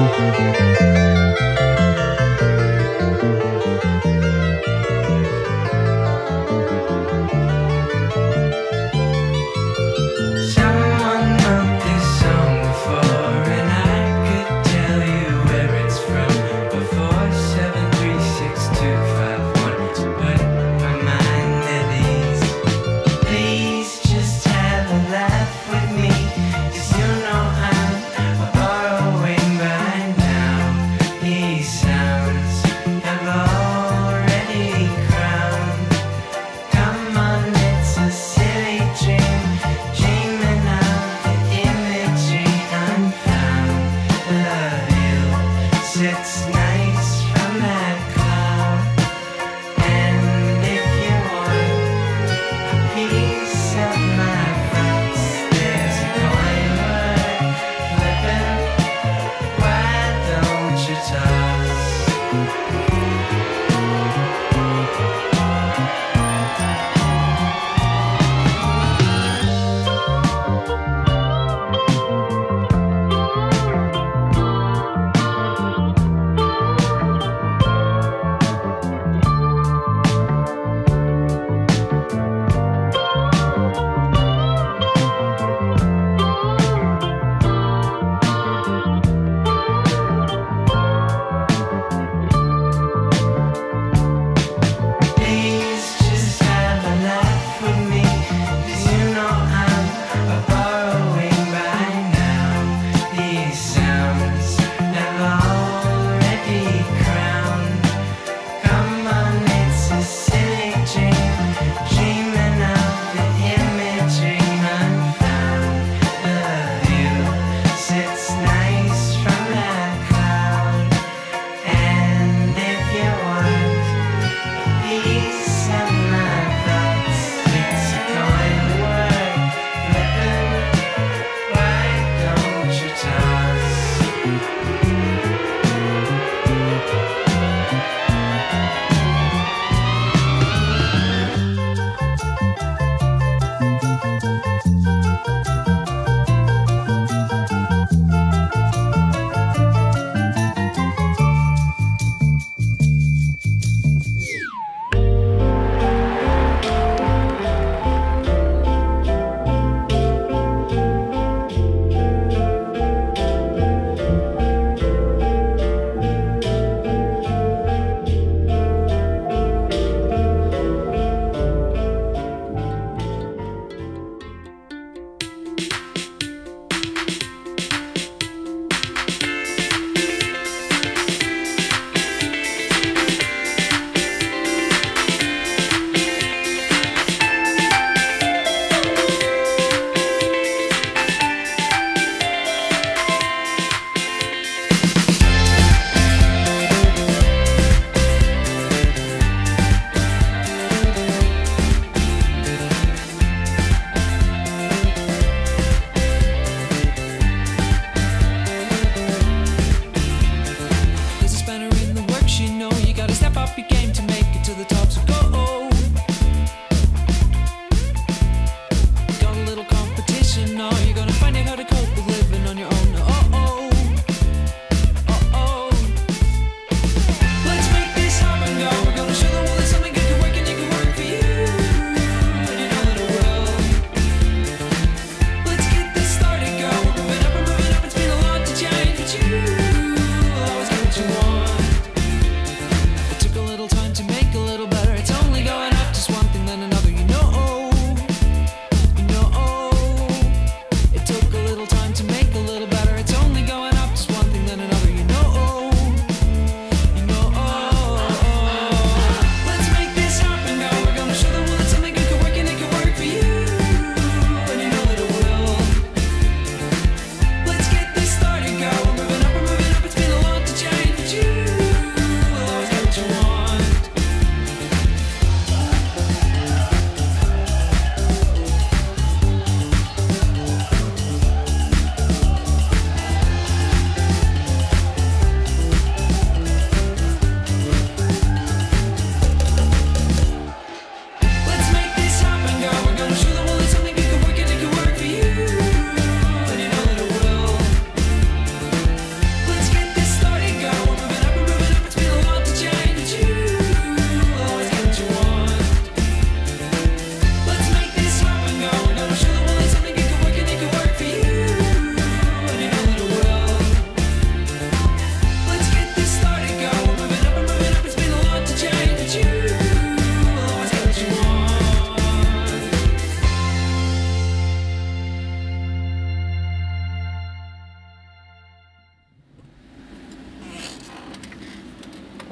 Someone wrote this song before, and I could tell you where it's from. Before 7362251 to put my mind at ease. Please just have a laugh with me, 'cause you know I'm borrowing by now.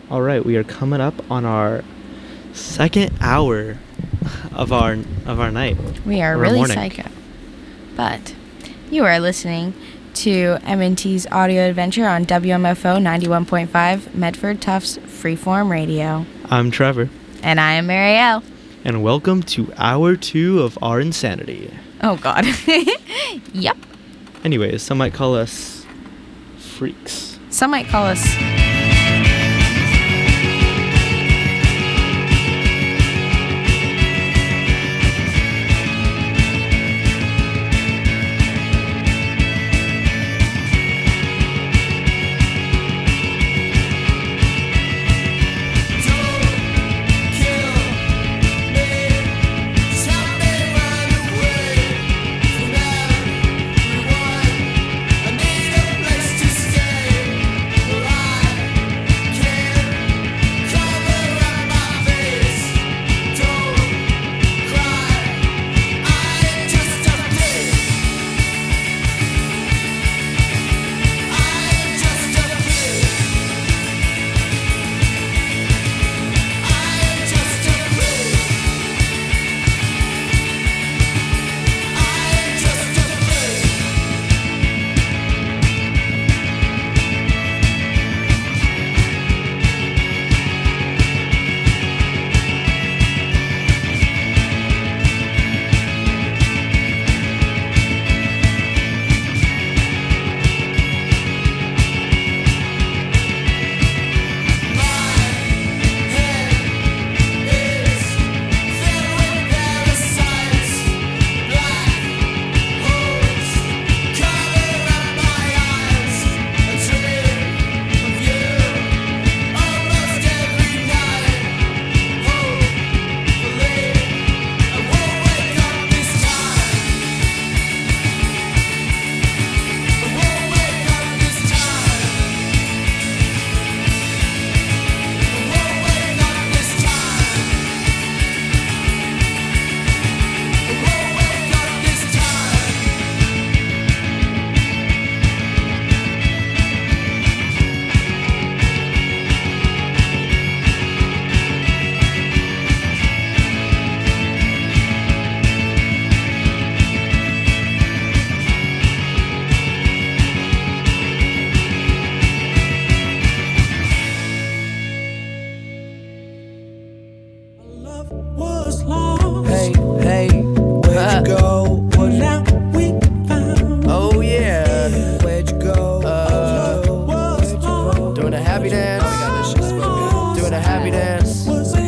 All right, we are coming up on our second hour of our night. We are or really morning. psycho. But you are listening to M&T's audio adventure on WMFO 91.5 Medford Tufts Freeform Radio. I'm Trevor, And I am Marielle. and welcome to hour 2 of our insanity. Oh, God. Yep. Anyways, some might call us freaks. Some might call us... Hey, where'd you go? What now we found? Oh yeah, where'd you go? Doing a happy dance. Oh, got this shit spoken. Doing a happy dance.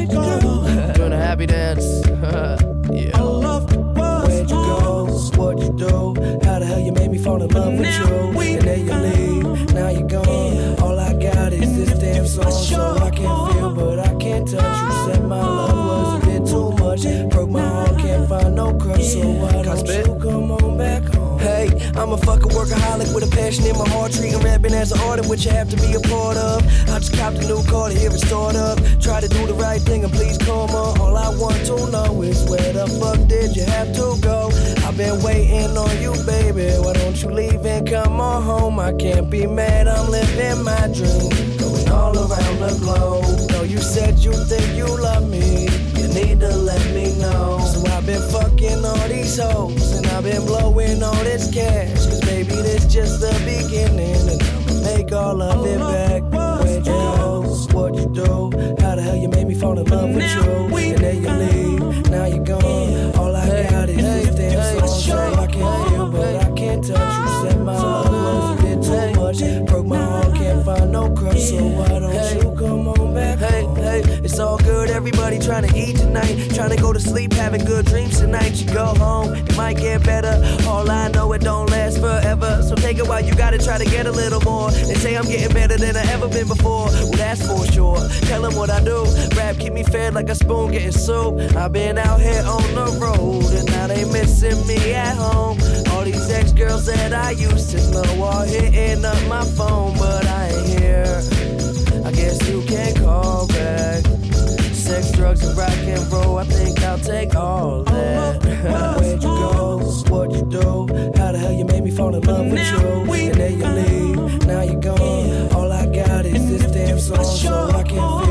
Doing a happy dance. Yeah. Where'd you go? What'd you do? How the hell you made me fall in love with you? And then you leave. Now you're gone. All I got is this damn song, so I can't feel, but I can't touch. You said my love was a bit too much. Broke my heart, can't find no crush, so why don't you come on back home? Hey, I'm a fucking workaholic with a passion in my heart, treating rapping as an art, which I have to be a part of. I just copped a new car to hear it start up. Try to do the right thing and please come on. All I want to know is where the fuck did you have to go? I've been waiting on you, baby. Why don't you leave and come on home? I can't be mad, I'm living my dream, going all around the globe. No, you said you think you love me, you need to let me know. So I've been fucking all these hoes, and I've been blowing all this cash, cause baby this just the beginning, and I'ma make all of it back. Where'd you go? What'd you do? How the hell you made me fall in love with you? And then you leave, now you're gone. All I got is this damn song, so I can't feel, but I can't touch. You said my love was a bit too much. Broke my heart, can't find no crush, so why don't you come on back? Hey, it's all good, everybody trying to eat tonight, trying to go to sleep, having good dreams tonight. You go home, it might get better. All I know, it don't last forever, so take it while you got it, try to get a little more. They say I'm getting better than I ever been before, well that's for sure. Tell them what I do, rap keep me fed like a spoon getting soup. I've been out here on the road, and now they missing me at home. All these ex-girls that I used to know are hitting up my phone, but I ain't here. I guess you can call back. Sex, drugs, and rock and roll, I think I'll take all that. Where'd you go? What'd you do? How the hell you made me fall in love with you? And then you leave, now you're gone. All I got is this damn song, so I can't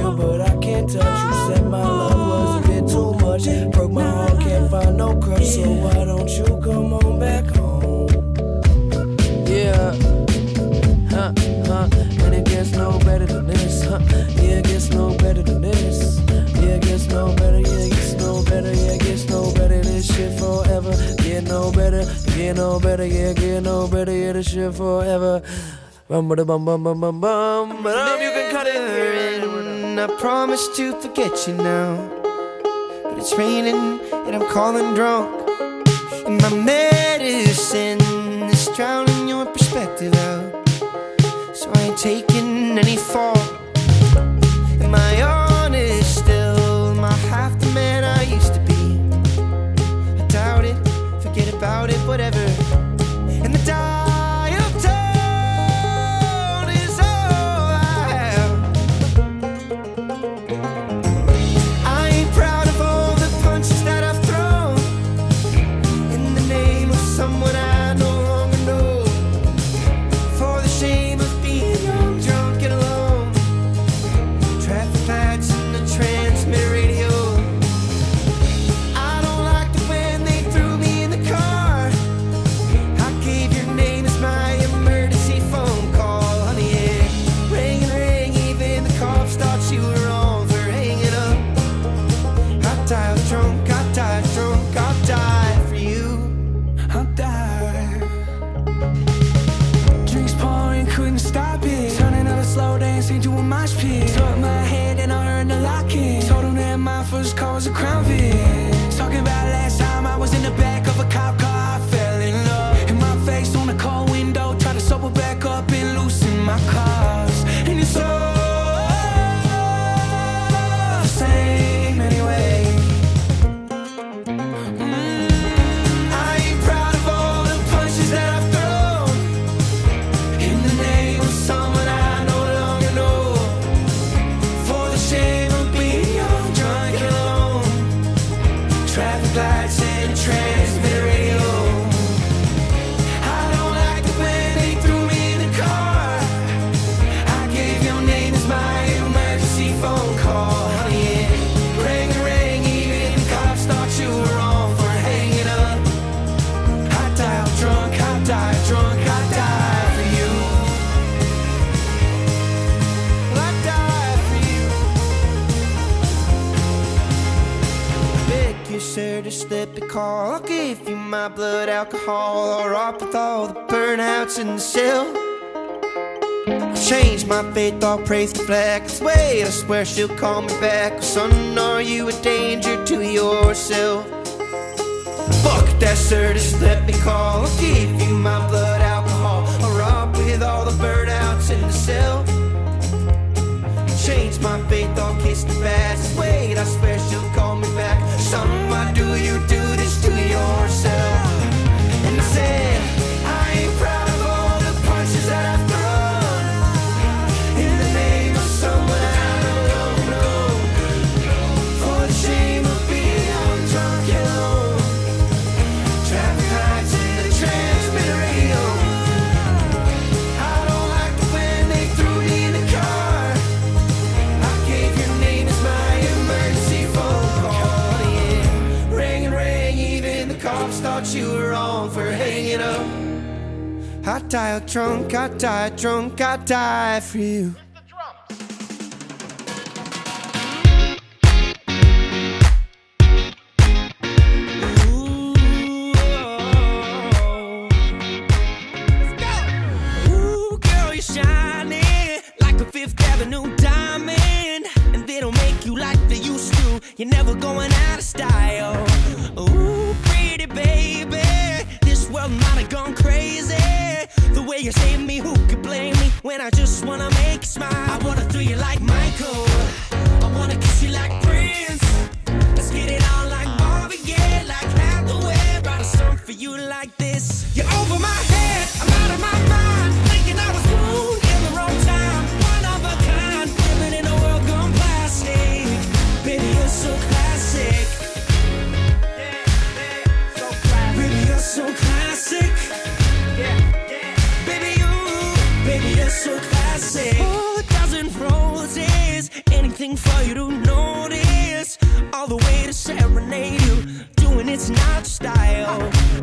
crush. Broke my heart, can't find no crush. So why don't you come on back home? Yeah. And it gets no better than this, Yeah, it gets no better than this. Yeah, it gets no better, yeah, it gets no better, yeah, it gets no better, this shit forever. Get no better, get no better, yeah, get no better, yeah, this shit forever. Bum bum bum bum bum bum bum. You can cut it. I promised to forget you now, but it's raining and I'm calling drunk. And my medicine is drowning your perspective out. So I ain't taking any fault. Am I honest still? Am I half the man I used to be? I doubt it, forget about it, whatever. And the dial tone is all I have. I ain't proud of all the punches that I've thrown in the name of someone I no longer know. For the shame of being young, drunk and alone. Traffic lights and the transmitter radio. I don't like it when they threw me in the car. I gave your name as my emergency phone call. Honey, it rang and rang, even the cops thought you were wrong for hanging up. I died drunk, I died drunk, I'll die for you. I'll die. Drinks pouring, couldn't stop it. Turning up a slow dance into a mosh pit. Took my head and I heard the locking. Told him that my first car was a Crown Vic. Talking about last time I was in the back of a cop car, I fell in love. And my face on the car window, tried to sober back up and loosen my cars. And it's all the same anyway. I ain't proud of all the punches that I've thrown in the name of someone I no longer know. For the shame of being young, drunk and alone. Traffic lights and transmitter radio. I don't like it when they threw me in the car. I gave your name as my emergency phone call. Honey, it rang and rang, even the cops thought you were wrong for hanging up. I died drunk, I died drunk, I died for you. Well, I died for you. Beg you, sir, to slip a call. I'll give you my blood alcohol. I'll rock with all the burnouts in the cell. I'll change my faith, I'll praise the flag. 'Cause wait, I swear she'll call me back. Son, are you a danger to yourself? Fuck that, sir, just let me call. I'll give you my blood alcohol. I'll rock with all the burnouts in the cell. Change my faith, I'll kiss the past. Wait, I swear she'll call me back. Son, why do you do this to yourself? And I said, I ain't proud of all the punches that I've thrown in the name of someone I no longer know. For the shame of being young, drunk and alone. Traffic lights and the transmitter radio. I don't like it when they threw me in the car. I gave your name as my emergency phone call. Yeah, rang and rang, even the cops thought you were wrong for hanging up. I died drunk, I died drunk, I died for you. Ooh, girl, you're shining like a Fifth Avenue diamond, and they don't make you like they used to. You're never going out of style. Ooh, pretty baby, this world might have gone crazy. The way you save me, who could blame me when I just wanna make you smile? I wanna throw you like Michael, I wanna kiss you like Prince. Let's get it on like Marvin Gaye, like Hathaway. Write a song for you like this. You're over my head, I'm out of my mind, thinking I was born in the wrong time. One of a kind, living in a world gone plastic. Baby, you're so classic. Baby, you're so classic. Baby, you're so classic. Oh, a dozen roses, anything for you to notice. All the way to serenade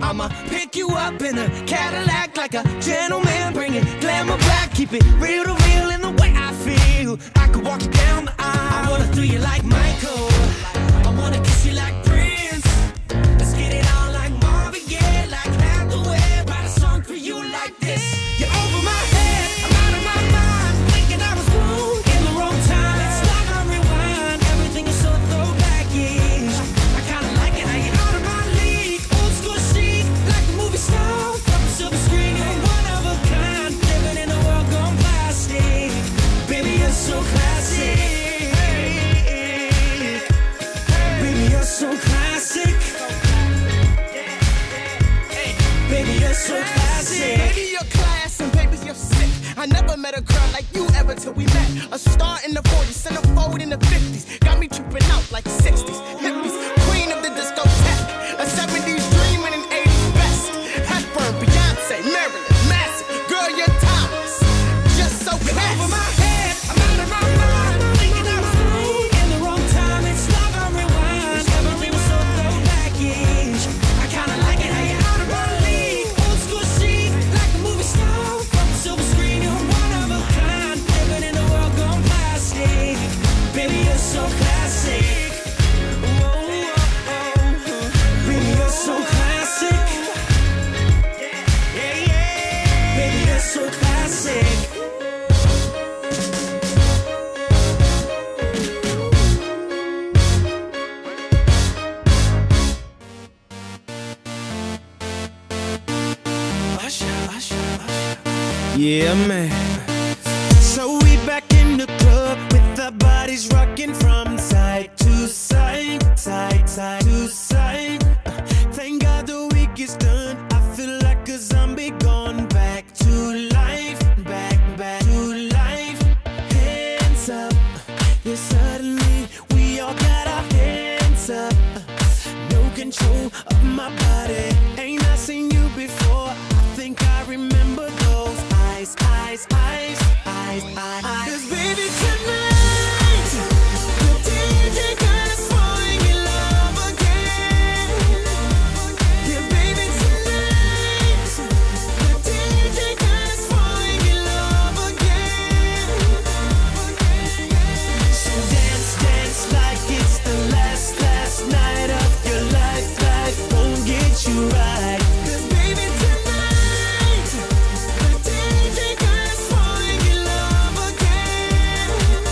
I'ma pick you up in a Cadillac like a gentleman, bring it glamour back, keep it real to real in the way I feel. I could walk you down the aisle, I wanna throw you like Michael, I wanna kiss you like Prince. Let's get it on like Marvin Gaye, like Hathaway. Write a song for you like this. You're over my head, I'm out of my mind, thinking I was wrong in the wrong time. Let's start on rewind, everything is so throwback-ish. I kinda like it how you're out of my league, old school chic, like a movie star from a silver screen. You're one of a kind, living in a world gone plastic. Baby, you're so classic. Baby, you're so classic. Baby, you're so classic. Baby, you're class and baby, you're sick. I never met a girl like you ever till we met. A star in the 40s, centerfold in the 50s. Got me tripping out like 60s. Hippies, queen of the discotheque. A 70s dream and an 80s best. Hepburn, Beyonce, Marilyn, Massive. Girl, you're timeless. Just so classy. Over my head, I'm out of my mind, thinking I was wrong in the wrong time. It's love on rewind, everything was so throwback-ish. I kinda like it how you're out of my league, old school chic, like a movie star from a silver screen. You're one of a kind, living in a world gone plastic. Baby, you're so classic. Whoa, baby, you're so classic. Yeah, yeah. Baby, you're so classic. Yeah, man. So we back in the club with our bodies rocking from side to side, side, side to side. Thank God the week is done. I feel like a zombie gone back to life, back to life. Hands up, yeah, suddenly we all got our hands up. No control of my body. Ain't I seen you before? I think I remember those eyes, eyes, eyes, eyes, eyes. 'Cause baby, tonight the DJ got us falling in love again. Yeah, baby, tonight the DJ got us falling in love again. So dance, dance like it's the last night of your life. Life won't get you right. 'Cause baby, tonight the DJ got us falling in love again.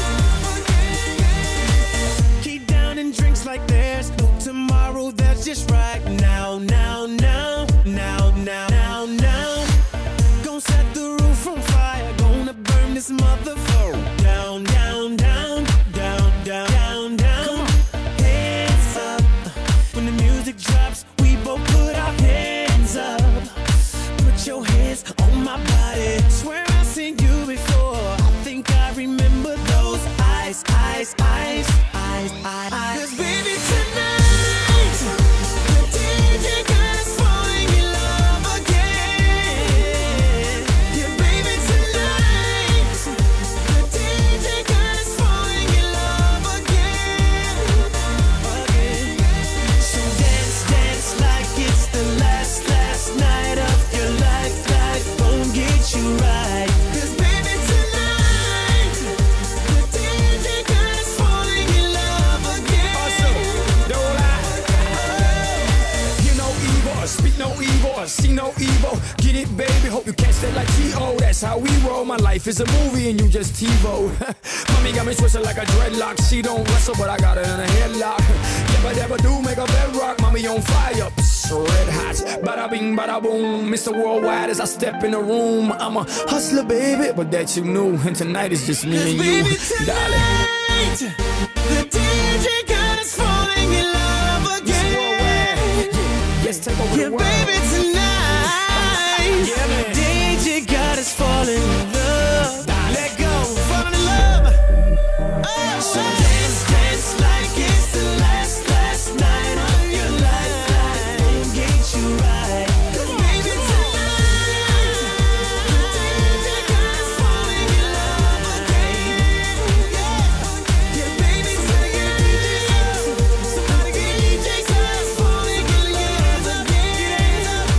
Keep downing drinks like there's no tomorrow. That's just right now, now, now, now, now, now, now. Gonna set the roof on fire. Gonna burn this motherfucker down, down, down, down, down, down, down. Hands up. When the music drops, we both put our hands up. Put your hands on my body. Swear I've seen you before. I think I remember those eyes, eyes, eyes, eyes, eyes. 'Cause baby, tonight the DJ got us falling in love again. Yeah, baby, tonight the DJ got us falling in love again. So dance, dance like it's the last night of your life. Life won't get you right. 'Cause baby, tonight the DJ got us falling in love again. Don't lie. Hear no evil, or speak no evil, or see no evil. Get it, baby, hope you catch that like T.O. That's how we roll. My life is a movie and you just TiVo. Mommy got me twisted like a dreadlock. She don't wrestle, but I got her in a headlock. Never do make a bedrock. Mommy on fire, so red hot. Bada bing, bada boom. Mr. Worldwide as I step in the room. I'm a hustler, baby, but that you knew. And tonight is just me and you, Baby, darling. tonight the DJ got us falling in love again. Let's take over Yeah, the world. baby, tonight Yeah, man. DJ got us falling in love. Let go, fall in love. Oh, so dance, dance like it's the last night of your life. Life won't get you right. 'Cause baby, tonight the DJ got us falling in love again. Yeah, baby, tonight somebody get DJ got us falling in love again.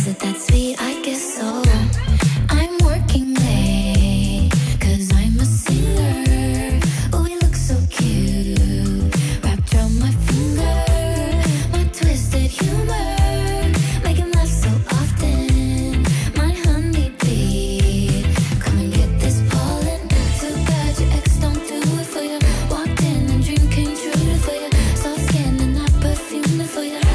Is it that sweet? I guess so. I'm working late, 'cause I'm a singer. Oh, we look so cute, wrapped around my finger. My twisted humor, make him laugh so often. My honeybee, come and get this pollen. Too bad your ex don't do it for you. Walked in and dream came true for you. Soft skin and that perfume for you.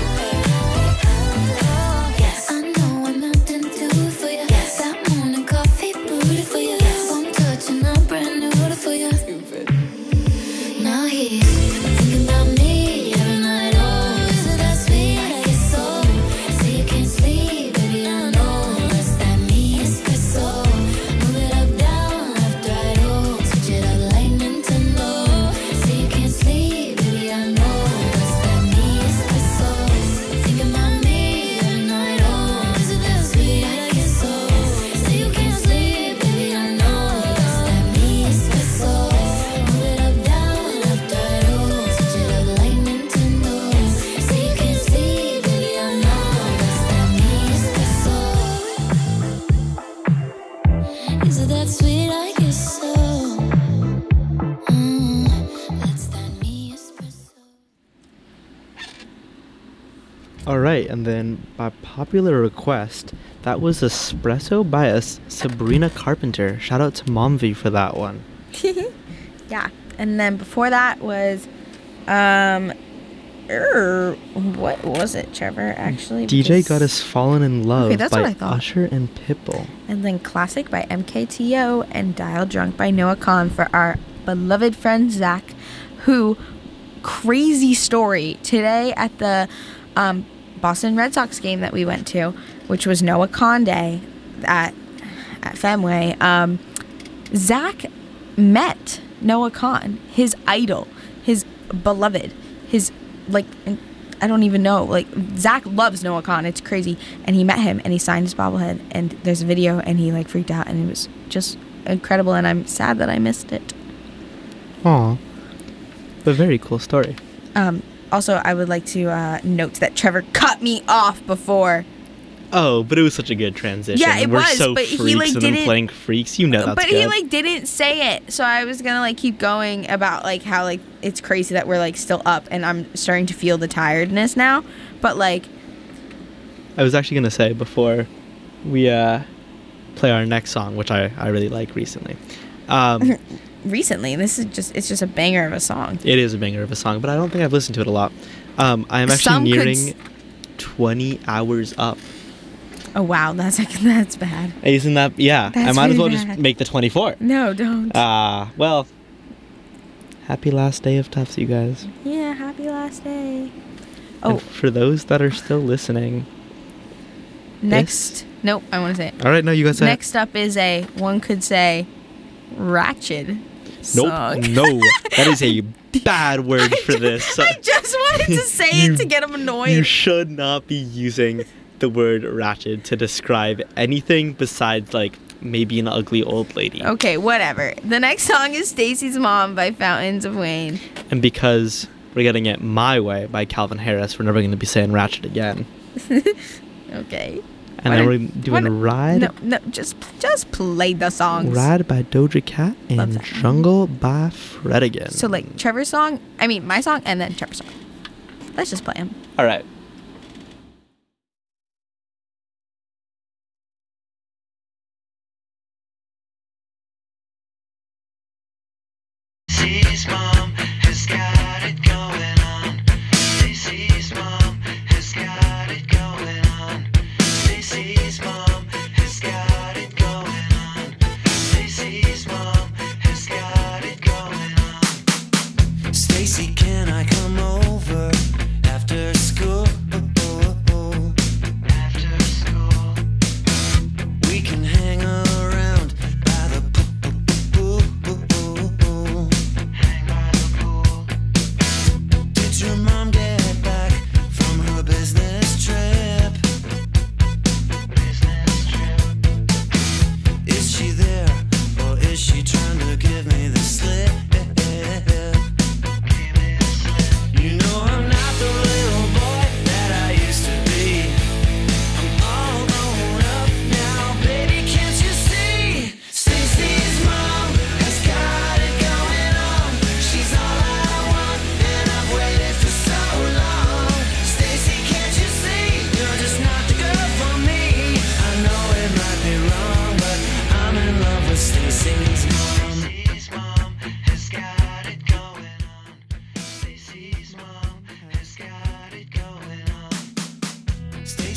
Yes, I know I'm melting to it for you. Yes, that morning coffee brewed for you. Yes, one touch and I'm brand new for you. Now he's thinking about me every night. Oh, is it that sweet? I guess so. Say you can't sleep, baby, I know. That's that me espresso. Move it up, down, left, right, oh. Switch it up like Nintendo. Say you can't sleep, baby, I know. That's that me espresso. Thinking about me every night. Oh, is it that sweet? I guess so. Say you can't sleep, baby, I know. That's that me espresso. Move it up, down, left, right, oh. Switch it up like Nintendo. Say you can't sleep, baby, I know. That's that me espresso. Is it that sweet? I guess so. That's that me espresso. All right, and then by popular request, that was Espresso by Sabrina Carpenter. Shout out to Momvi for that one. Yeah. And then before that was what was it, Trevor, actually? DJ Because- Got Us Fallen in Love Okay, that's by what I thought. Usher and Pitbull. And then Classic by MKTO and Dial Drunk by Noah Kahn for our beloved friend Zach, who, crazy story, today at the Boston Red Sox game that we went to, which was Noah Kahn Day at Fenway, Zach met Noah Kahn, his idol, his beloved, his, like, I don't even know, like, Zach loves Noah Kahn, it's crazy, and he met him, and he signed his bobblehead, and there's a video, and he, like, freaked out, and it was just incredible, and I'm sad that I missed it. Aw. A very cool story. Also, I would like to note that Trevor cut me off before. Oh, but it was such a good transition. Yeah, it We're was, so but he, freaks like, and then didn't- playing freaks. You know that's But good. he, like, didn't say it, so I was gonna, like, keep going about, like, how, like, it's crazy that we're, like, still up, and I'm starting to feel the tiredness now, but, like... I was actually going to say before we play our next song, which I really like recently. Recently, it's just a banger of a song. It is a banger of a song, but I don't think I've listened to it a lot. I am actually Some could nearing 20 hours up. Oh, wow, that's bad. Isn't that? Yeah, I That's might as well really just bad. make the 24. No, don't. Well, happy last day of Tufts, you guys. Yeah, happy last day. And Oh, for those that are still listening. next... Nope, I want to say it. All right, no, you guys say it. Next up is one could say, ratchet song. Nope, no, that is a bad word for this. I just wanted to say You- it to get him annoyed. You should not be using the word ratchet to describe anything besides, like, maybe an ugly old lady. Okay, whatever. The next song is Stacy's Mom by Fountains of Wayne. And because we're getting it My Way by Calvin Harris, we're never going to be saying ratchet again. Okay. And then we're doing Ride. No, just play the songs. Ride by Doja Cat Love and that. Jungle by Fredigan. So, like, Trevor's song, my song, and then Trevor's song. Let's just play them. All right. Stacey's mom has got it going on. Stacey's mom has got it going on. Stacey's mom has got it going on. Stacey's mom has got it going on. Stacey, can I come over after school? After school, we can hang around by the pool. Hang by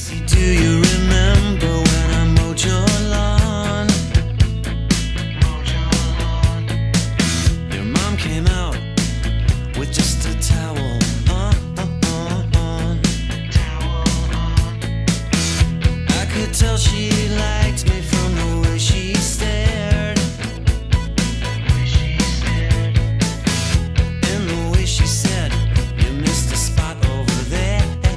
Do you remember when I mowed your lawn? Your mom came out with just a towel on. I could tell she liked me from the way she stared, and the way she said, "You missed a spot over there."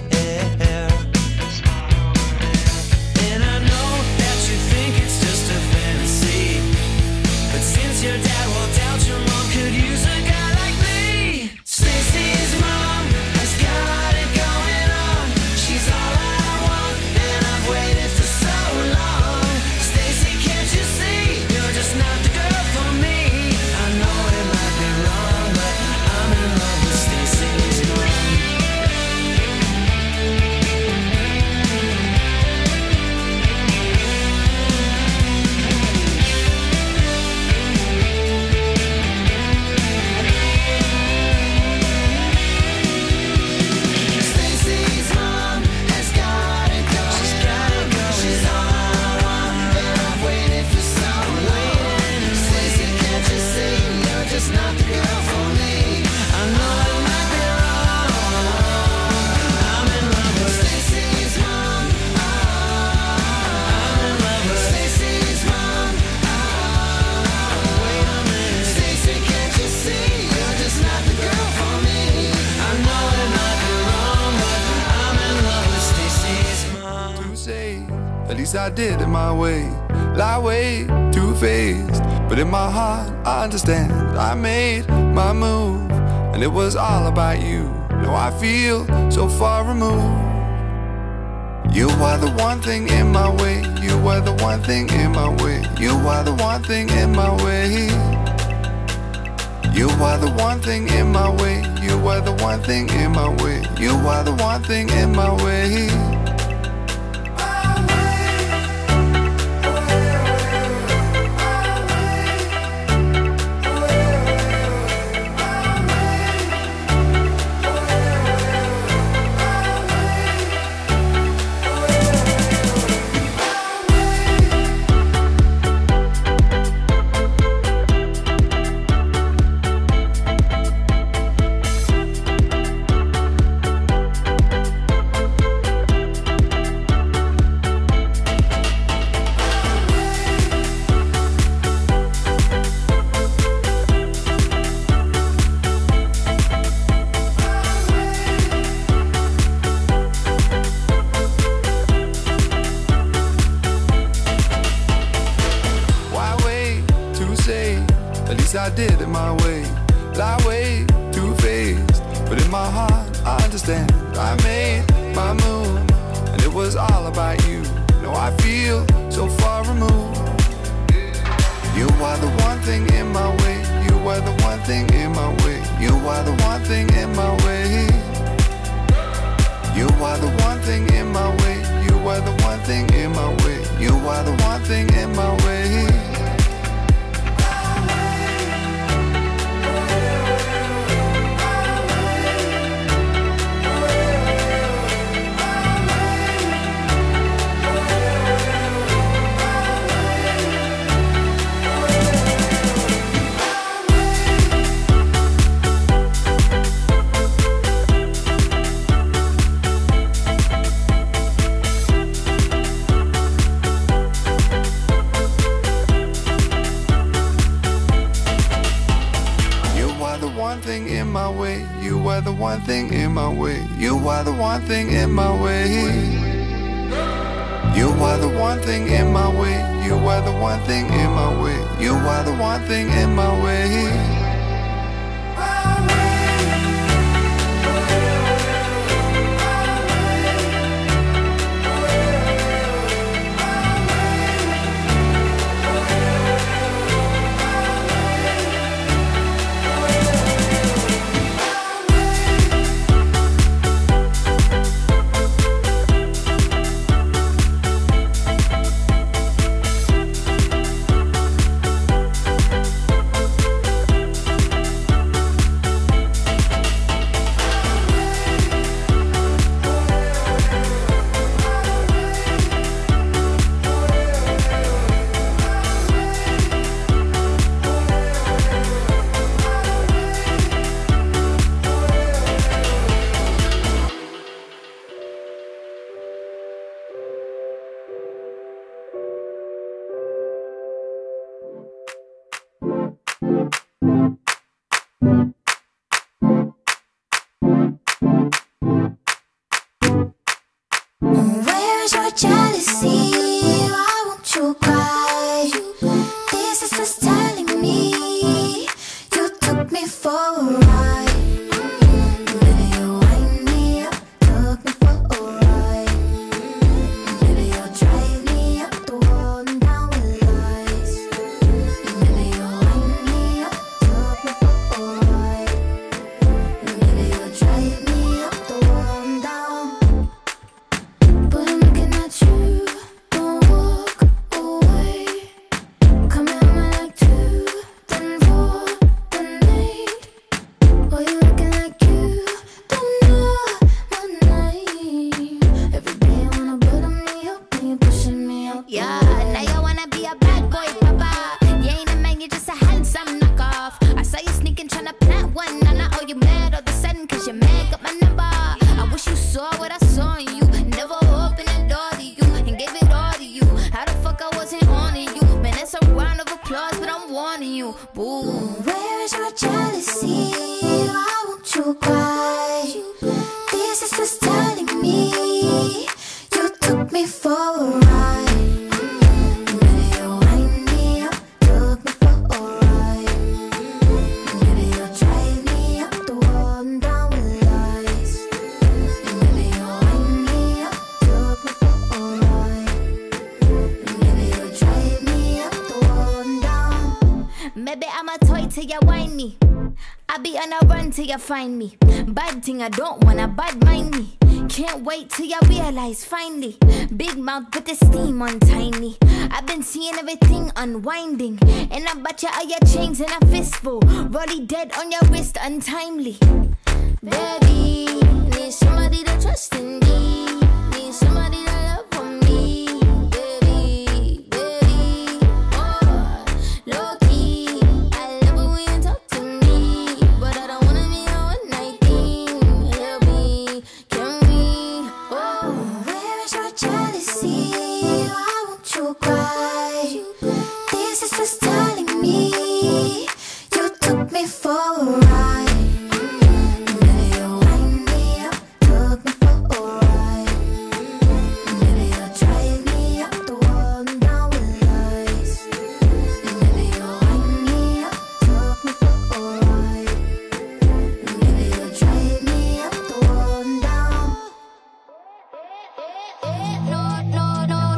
And I know that you think it's just a fantasy, but since your dad walked out, your mom could use a guy like me. Stacy's mom has got it going on. She's all I want, and I've waited for so long. Stacy, can't you see? You're just not the girl for me. I know it might be wrong, but I'm in love with Stacy's mom. Stacy's mom has got it going. She's all I want, and I've waited for so long. Stacy, can't you see? You're just not the girl for me. I know it might be wrong. I'm in love with Stacy's mom. I'm in love with Stacy's mom. Wait a minute, Stacy, can't you see? You're just not the girl for me. I know it might be wrong, but I'm in love with Stacy's mom. To say, at least I did it my way. Lie way, two-faced, but in my heart I understand. I made my move, and it was all about you. Now I feel so far removed. You are the one thing in my way. You are the one thing in my way. You are the one thing in my way. You are the one thing in my way. You are the one thing in my way. You are the one thing in my way. Why wait to say? At least I did it my way. Lie way, two-faced, but in my heart I understand. I made my move, and it was all about you. No, I feel so far removed. You are the one thing in my way. You are the one thing in my way. You are the one thing in my way. You are the one thing in my way. You are the one thing in my way. You are the one thing in my way. One thing in my way. You are the one thing in my way. You are the one thing in my way. You are the one thing in my way. You are the one thing in my way. You are the one thing in my way. you, boo. Where is your jealousy? Why won't you cry? This is just telling me you took me for a ride. Maybe you wind me up, took me for a ride. Maybe you drive me up the wall and down with lies. Maybe you wind me up, took me for a ride. Maybe you drive me up the wall and down. Maybe I'm a toy till you whine me. I be on a run till you find me. Bad thing I don't wanna bad mind me. Can't wait till you realize finally. Big mouth put the steam on tiny. I've been seeing everything unwinding. And I bet you all your chains in a fistful. Rolly dead on your wrist untimely. Baby, need somebody to trust in me. Need somebody to love for me. Baby, baby, oh, low key. I love it when you talk to me. But I don't wanna be a one night thing. Help me, can we? Oh, where is your jealousy? Why won't you cry? This is just telling me you took me for a ride. Maybe you wind me up, took me for a ride. Maybe you drive me up the wall and down with lies. Maybe you wind me up, took me for a ride. Maybe you drive me up the wall and down. No, no, no,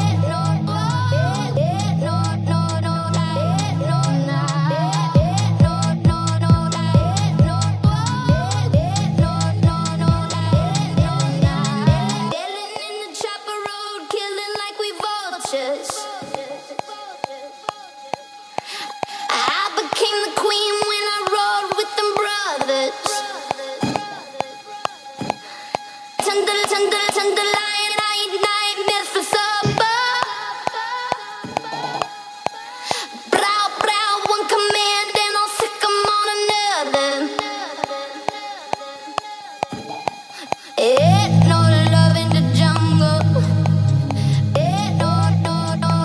I became the queen when I rode with them brothers. Tender lion, I eat nightmares for supper. Brow, one command, and I'll sick 'em on another. Ain't no love in the jungle. Ain't no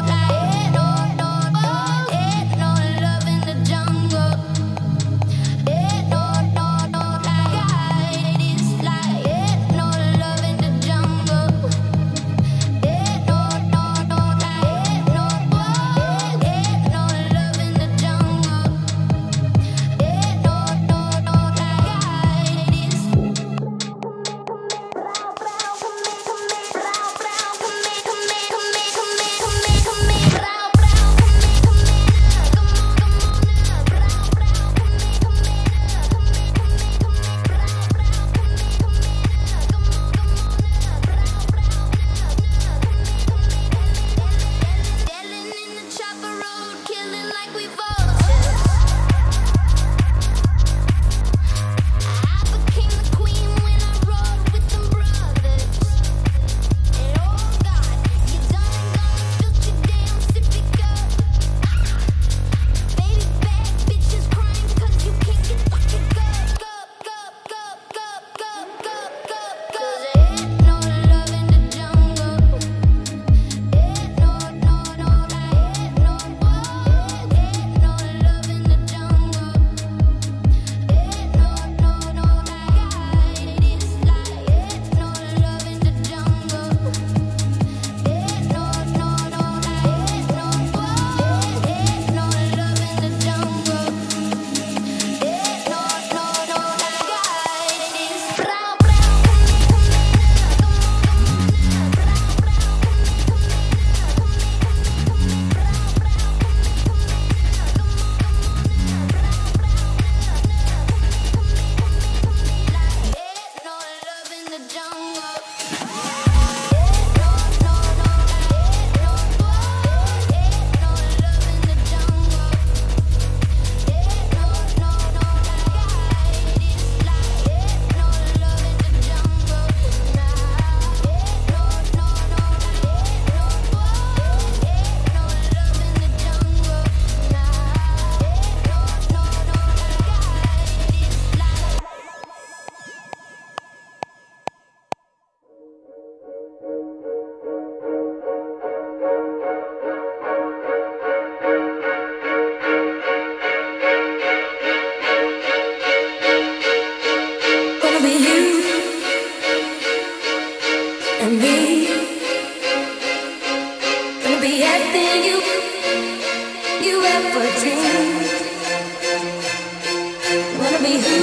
ever dreamed. Wanna be who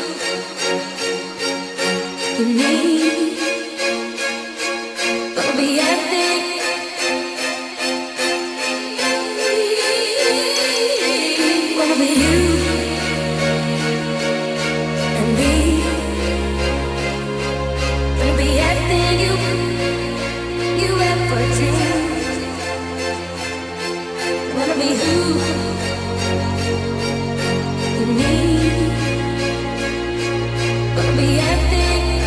you need. Wanna be everything. Wanna be you and me. Wanna be everything you ever dreamed. Wanna be who you need. Wanna be everything.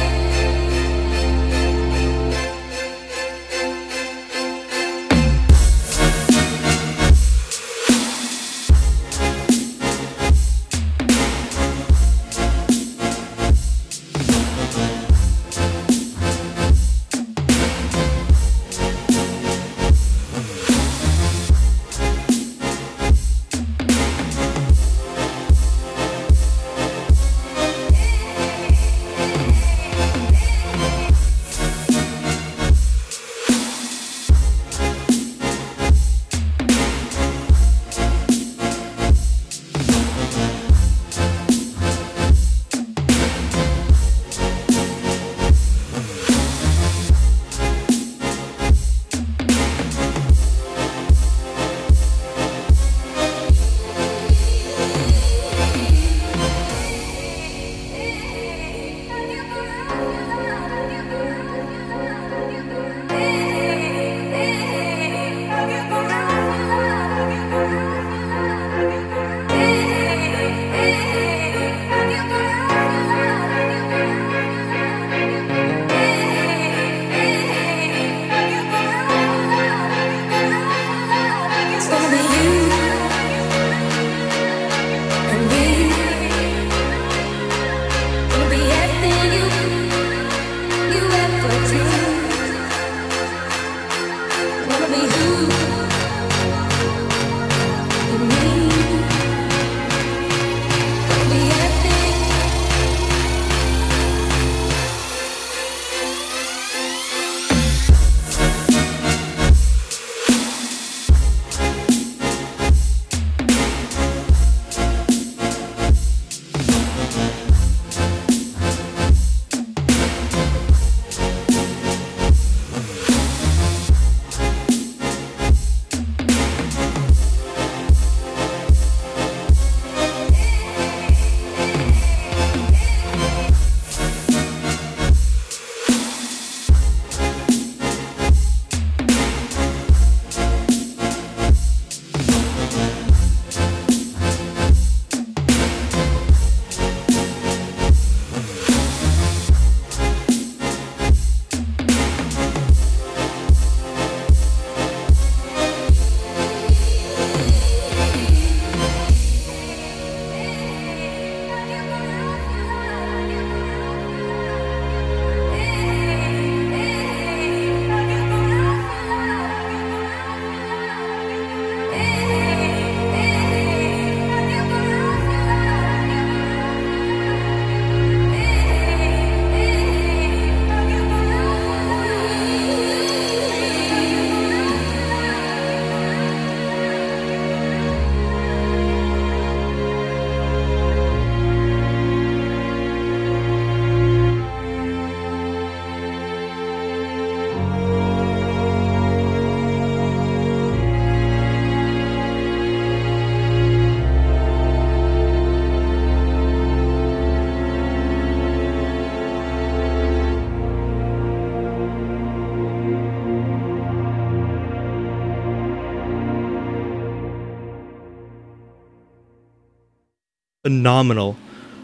Phenomenal.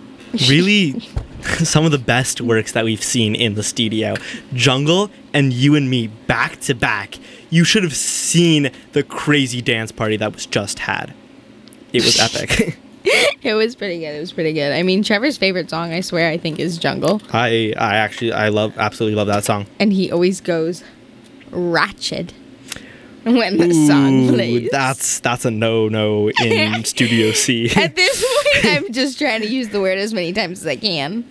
Really, some of the best works that we've seen in the studio. Jungle and You and Me back to back. You should have seen the crazy dance party that was just had. It was epic. It was pretty good. It was pretty good. I mean, Trevor's favorite song, I swear, I think, is Jungle. I absolutely love that song. And he always goes ratchet when the song plays. That's a no in Studio C. At this point, I'm just trying to use the word as many times as I can.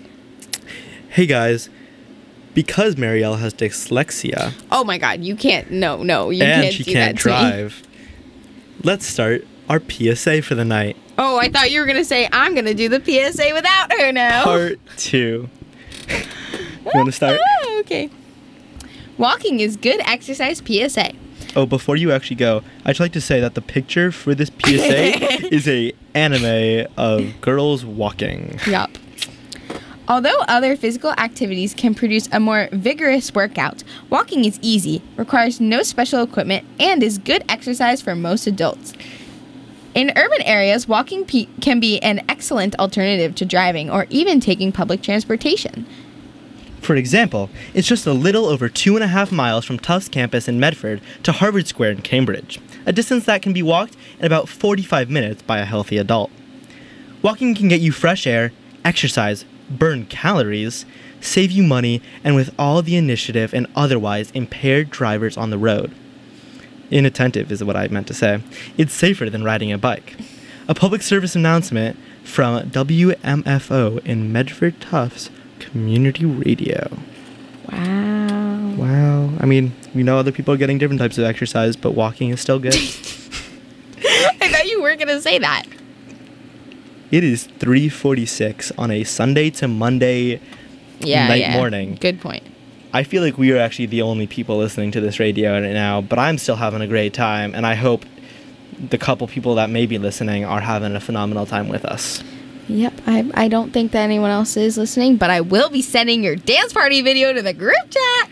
Hey guys, because Marielle has dyslexia. Oh my God, you can't. No, you and can't she do can't that to me. drive. Let's start our PSA for the night. Oh, I thought you were going to say, I'm going to do the PSA without her now. Part 2. You want to start? Okay. Walking is good exercise PSA. Oh, before you actually go, I'd just like to say that the picture for this PSA is a anime of girls walking. Yup. Although other physical activities can produce a more vigorous workout, walking is easy, requires no special equipment, and is good exercise for most adults. In urban areas, walking can be an excellent alternative to driving or even taking public transportation. For example, it's just a little over 2.5 miles from Tufts campus in Medford to Harvard Square in Cambridge, a distance that can be walked in about 45 minutes by a healthy adult. Walking can get you fresh air, exercise, burn calories, save you money, and with all the initiative and otherwise impaired drivers on the road. Inattentive is what I meant to say. It's safer than riding a bike. A public service announcement from WMFO in Medford Tufts Community Radio. Wow. Wow. I mean, we know other people are getting different types of exercise, but walking is still good. I thought you were going to say that. It is 3:46 on a Sunday to Monday night morning. Good point. I feel like we are actually the only people listening to this radio right now, but I'm still having a great time, and I hope the couple people that may be listening are having a phenomenal time with us. Yep, I don't think that anyone else is listening, but I will be sending your dance party video to the group chat.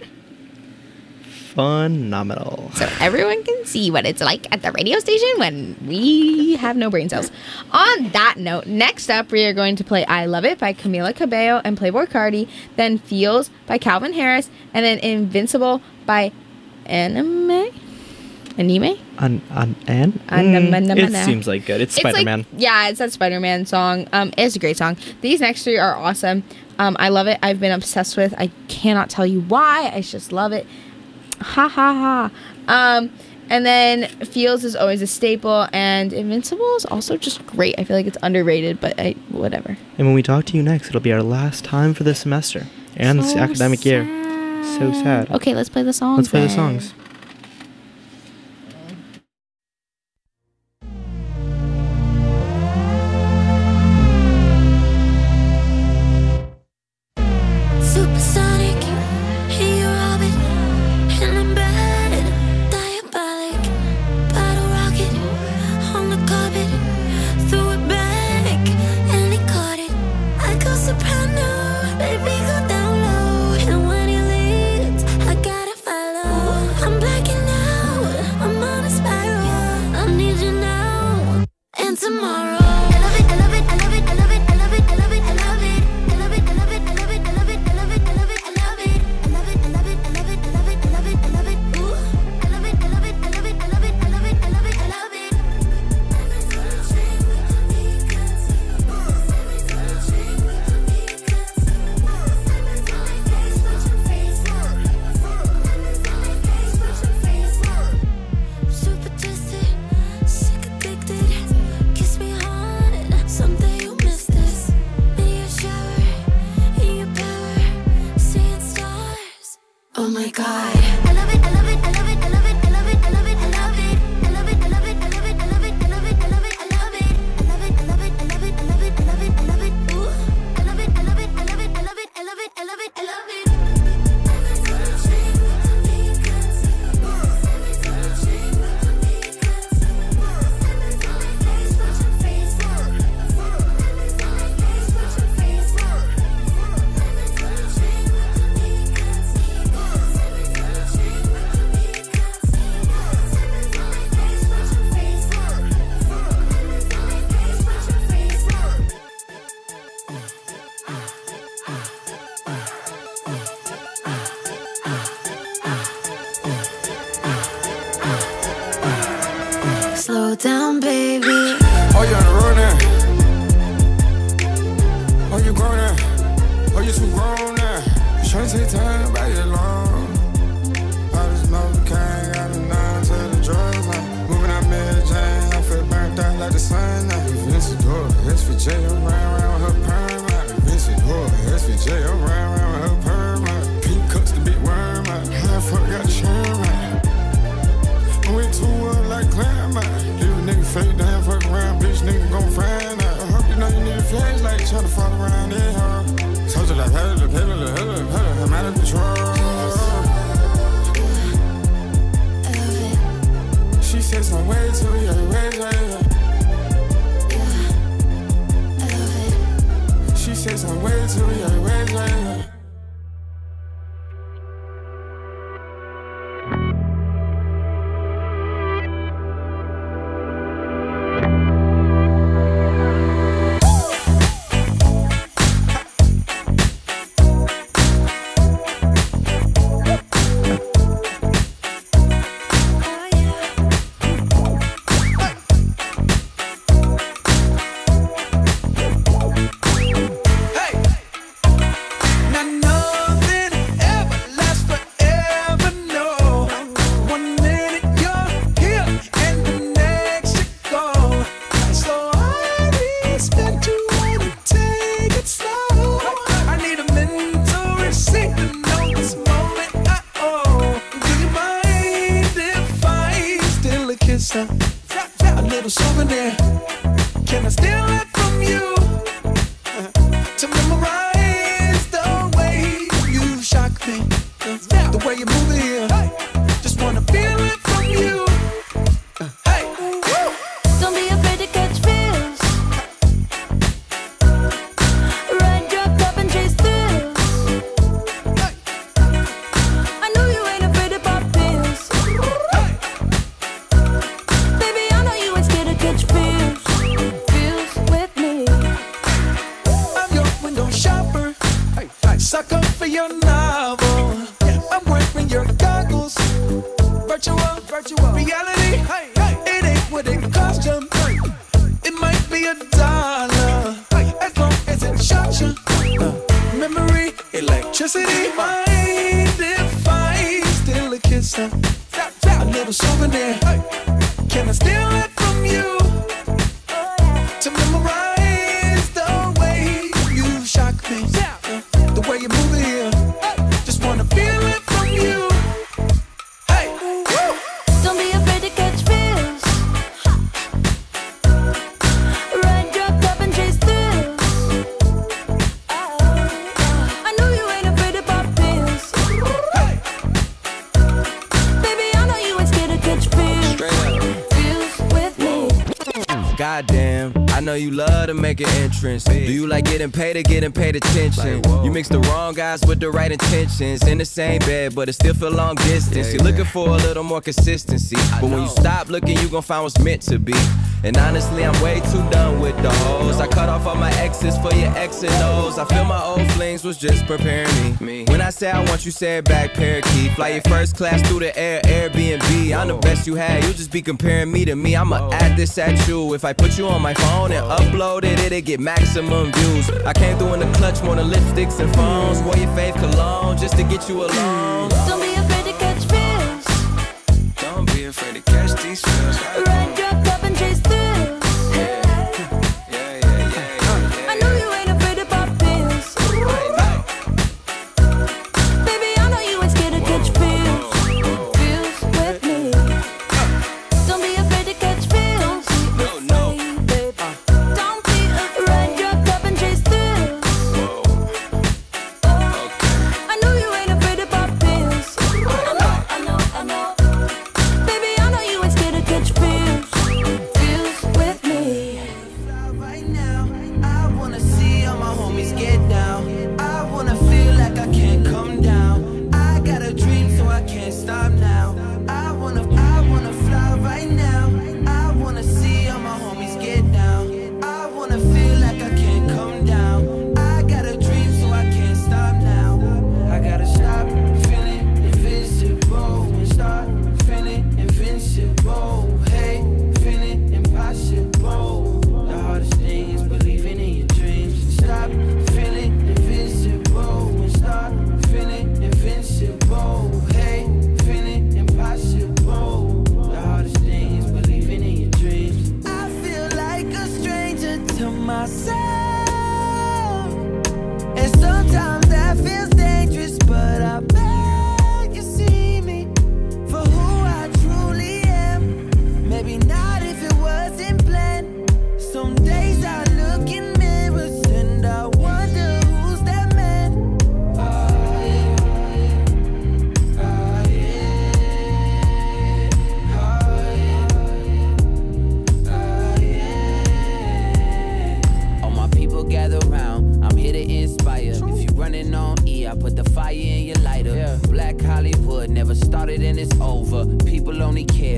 Phenomenal. So everyone can see what it's like at the radio station when we have no brain cells. On that note, next up we are going to play I Love It by Camila Cabello and Playboi Carti, then Feels by Calvin Harris, and then Invincible by Anime? It seems like good. It's Spider-Man. It's that Spider-Man song. It's a great song. These next three are awesome. I love it. I've been obsessed with. I cannot tell you why. I just love it. Ha ha ha. And then Feels is always a staple, and Invincible is also just great. I feel like it's underrated, but whatever. And when we talk to you next, it'll be our last time for the semester and this academic year. So sad. Okay, let's play the songs. Let's play the songs. Supersonic, in your orbit, and I'm bad, diabolic, bottle rocket, on the carpet, threw it back, and he caught it. I go soprano, baby go down low, and when he leads, I gotta follow. I'm blacking out, I'm on a spiral, I need you now, and tomorrow. I love it, I love it, I love it, I love it, I love it, I love it, I love it. Oh my God. I love it, I love it, I love it, I love it, I love it, I love it, I love it. I love it, I love it, I love it, I love it, I love it, I love it, I love it. I love it, I love it, I love it, I love it, I love it, I love it. Ooh. I love it, I love it, I love it, I love it, I love it, I love it, I love it. Slow down, baby. Oh, you on the road now? Oh, you grown now? Oh, you too grown now? You trying to take time, back it long. I just know the kind, got a 9 to the drugs now. Moving out Mary Jane, I feel burnt out like the sun now. Invincible, SVJ, I'm round with her perm out. Invincible, SVJ, I'm round with her perm out. Pink cuts the big worm out. How the fuck got the sherm out? I went too up like climb out. Little nigga fake down for says I'm way too young, way too young. I love it. She says I'm way too young, way too young. A little souvenir. Can I steal it from you? To memorize the way you shock me, the way you move it here. Just wanna feel it from you. Hey, Don't be afraid to catch feels. Ride your cup and chase thrills. I know you ain't afraid to pop pills. Baby, I know you ain't scared to catch feels. Feels with me. I'm your window shopper. Sucker for your novel. I'm wearing your goggles. Virtual reality. It ain't what it cost you. It might be $1 as long as it shocks you. Memory, electricity. Mind if I steal a kiss? A little souvenir. Can I steal it from you? To memorize the way you shock me, the way you move it here. Just wanna feel it from you. Hey, Don't be afraid to catch feels. Ride your cup and chase thrills. I know you ain't afraid to pop pills. Baby, I know you ain't scared to catch feels. Feels with me. Goddamn, I know you love to make an entrance. Do you like getting paid or getting paid attention? You mix the wrong guys with the right intentions. In the same bed, but it still feel long distance. You're looking for a little more consistency. But when you stop looking, you gon' find what's meant to be. And honestly, I'm way too done with the hoes. I cut off all my exes for your X and O's. I feel my old flings was just preparing me. When I say I want you, say it back, parakeet. Fly your first class through the air, Airbnb. I'm the best you had, you'll just be comparing me to me. I'ma add this at you. If I put you on my phone and upload it, it'll get maximum views. I came through in the clutch more than lipsticks and phones. Wore your fave cologne just to get you alone. Don't be afraid to catch feels. Don't be afraid to catch these feels. Ride your cup and chase thrills. I know you ain't afraid to pop pills. Baby, I know you ain't scared to catch feels. Feels with me. Don't be afraid to catch feels. No. Don't be afraid. Ride your cup and chase thrills. I know you ain't afraid to pop pills. I know. Baby, I know you ain't scared to catch feels.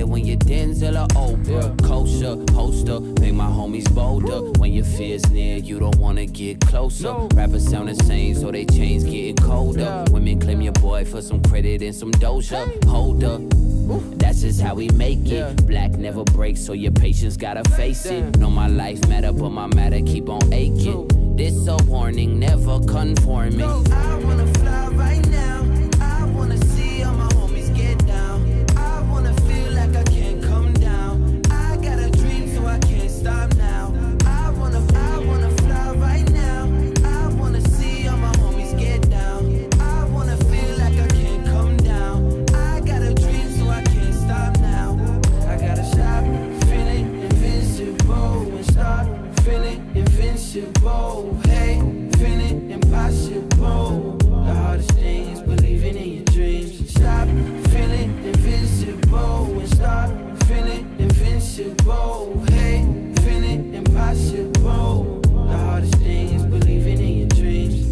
when you're Denzel or Oprah. Kosher, poster, make my homies bolder. When your fear's near, you don't wanna get closer. Rappers sound the same, so they chains getting colder. Women claim your boy for some credit and some doja. Hold up. That's just how we make it. Black never breaks, so your patience gotta face it. Know my life matter, but my matter keep on aching. This a warning, never conforming. I wanna fly right now. I wanna see all my homies get down. I wanna feel like I can't come down. I got a dream, so I can't stop now. I wanna fly right now. I wanna see all my homies get down. I wanna feel like I can't come down. I got a dream, so I can't stop now. I gotta stop feeling invincible and start feeling invincible. Hey, feeling impossible. The hardest thing is believing in your dreams. Stop feeling invincible and start feeling invincible. Hey, feeling impossible. The hardest thing is believing in your dreams.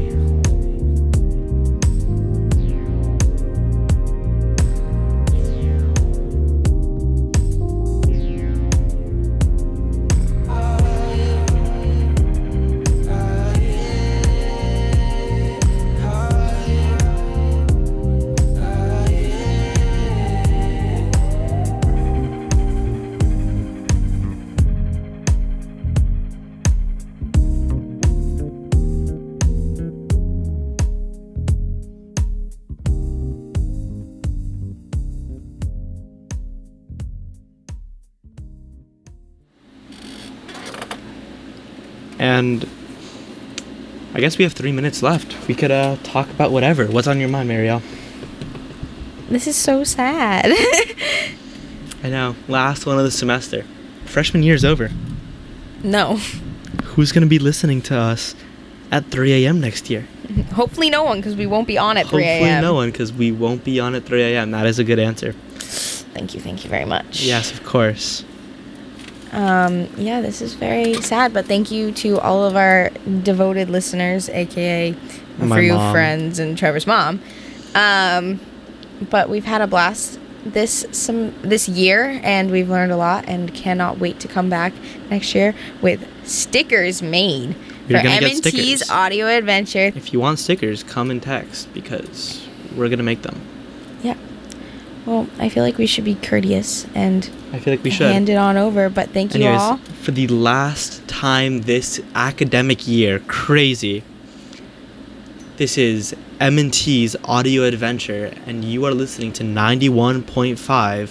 And I guess we have 3 minutes left. We could talk about whatever. What's on your mind, Marielle? This is so sad. I know. Last one of the semester. Freshman year's over. No. Who's going to be listening to us at 3 a.m. next year? Hopefully no one, because we won't be on at 3 a.m. Hopefully no one, because we won't be on at 3 a.m. That is a good answer. Thank you very much. Yes, of course. Yeah, this is very sad, but thank you to all of our devoted listeners, aka My For You mom. friends and Trevor's mom. But we've had a blast this year, and we've learned a lot, and cannot wait to come back next year with stickers made You're for gonna get M&T's stickers. Audio Adventure. If you want stickers, come and text, because we're going to make them. Yeah. Well, I feel like we should be courteous and I feel like we should. hand it on over, but thank you Anyways, all. for the last time this academic year, crazy, this is M&T's Audio Adventure, and you are listening to 91.5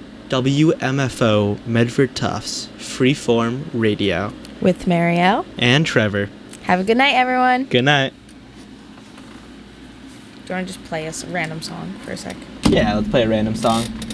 WMFO Medford Tufts Freeform Radio. With Marielle. And Trevor. Have a good night, everyone. Good night. Do you want to just play us a random song for a sec? Yeah, let's play a random song.